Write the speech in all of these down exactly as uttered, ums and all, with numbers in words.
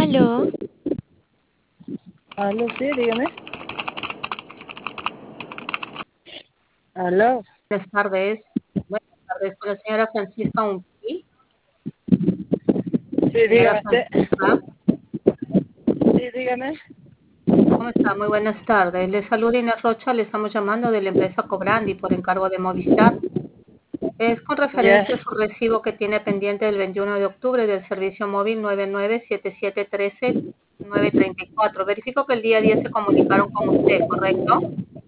Aló, Aló, sí, dígame. Aló, Buenas tardes. Buenas tardes con la señora Francisca Umpi. sí, Señora dígame usted. Francisca, Sí, dígame. ¿cómo está? Muy buenas tardes. Le saluda Inés Rocha, le estamos llamando de la empresa Cobrandi por encargo de Movistar. Es con Ya, referencia a su recibo que tiene pendiente el veintiuno de octubre del servicio móvil nueve nueve siete siete uno tres nueve tres cuatro. Verifico que el día diez se comunicaron con usted, ¿correcto?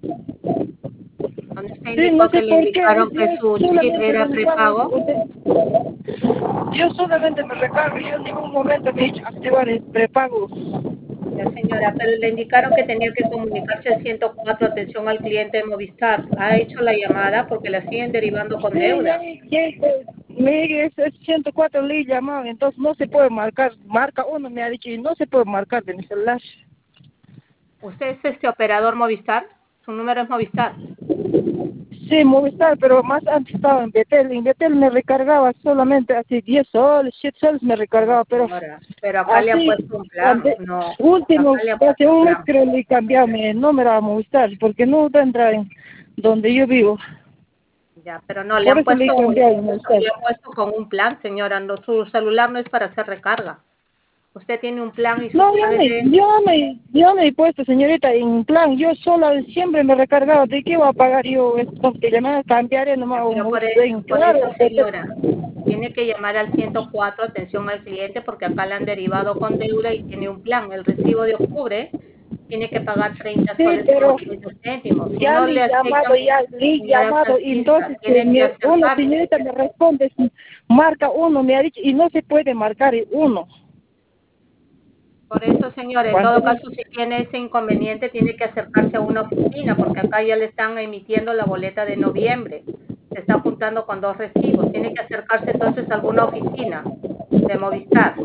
Donde usted sí, no indicó que sé le por qué. indicaron que Yo su chip solamente era me recargo. prepago. Yo solamente me recargo. Yo en ningún momento me he hecho activar el prepago. Ya, señora, pero le indicaron que tenía que comunicarse al ciento cuatro, atención al cliente de Movistar. ¿Ha hecho la llamada? Porque la siguen derivando con Sí, ya, deuda. ya, me es ciento cuatro le he llamado, entonces no se puede marcar. Marca uno, me ha dicho, y no se puede marcar de mi celular. ¿Usted es este operador Movistar? Su número es Movistar. Sí, Movistar, pero más antes estaba en Betel. En Betel me recargaba solamente así diez soles, siete soles me recargaba, pero Señora, pero acá le han así, puesto un plan. ante- No, último, acá le han hace puesto un un mes plan. creo le cambiado mi número a Movistar, porque no entra en donde yo vivo. Ya, pero no, le Por han eso le he puesto un, cambiado a Movistar. le han puesto con un plan, señora. No, su celular no es para hacer recarga. Usted tiene un plan y su No, yo plan es me, de... yo me, yo me he puesto, señorita, en plan, yo sola siempre me recargaba. ¿De qué voy a pagar yo esto? Que le van a cambiar nomás Ya, a un pero por, Movistar, e- en por claro, eso, porque señora, tiene que llamar al ciento cuatro, atención al cliente, porque acá le han derivado con deuda y tiene un plan. El recibo de octubre tiene que pagar treinta sí, soles con pero ochenta céntimos. Si ya no le le he llamado, aceptan, ya le he señora llamado, y Francisca, entonces que tiene que me, una acercarse. señorita me responde, si marca uno, me ha dicho, y no se puede marcar uno. Por eso, señora, en Cuando todo caso, si tiene ese inconveniente, tiene que acercarse a una oficina, porque acá ya le están emitiendo la boleta de noviembre. Se está juntando con dos recibos. Tiene que acercarse entonces a alguna oficina de Movistar.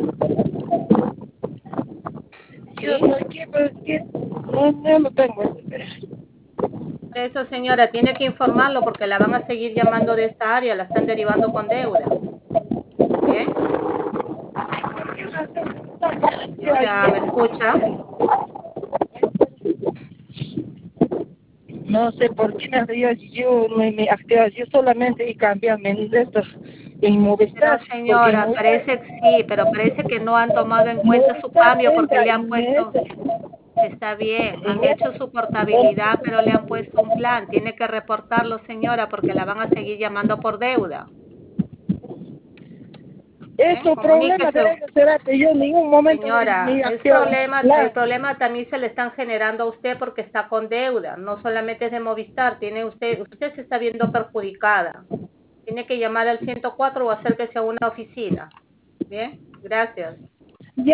yo ¿Sí? no quiero, pero es que no, yo no tengo eso. Por eso, señora, tiene que informarlo porque la van a seguir llamando de esta área, la están derivando con deuda. ¿Bien? Señora, ¿me escucha? No sé por qué me yo, yo me, me activo, yo solamente he cambiado en esto, en Pero, Movistar, porque en señora, Movistar, parece que sí, pero parece que no han tomado en cuenta su Movistar cambio porque entra le han en puesto, ese, está bien, han en hecho ese, su portabilidad, pero le han puesto un plan. Tiene que reportarlo, señora, porque la van a seguir llamando por deuda. es ¿Bien? su problema de Comuníquese. eso, será que yo en ningún momento Señora, me es activo problema, el la, problema también se le están generando a usted porque está con deuda, no solamente es de Movistar, tiene usted, usted se está viendo perjudicada. Tiene que llamar al ciento cuatro o acérquese a una oficina. Bien, gracias.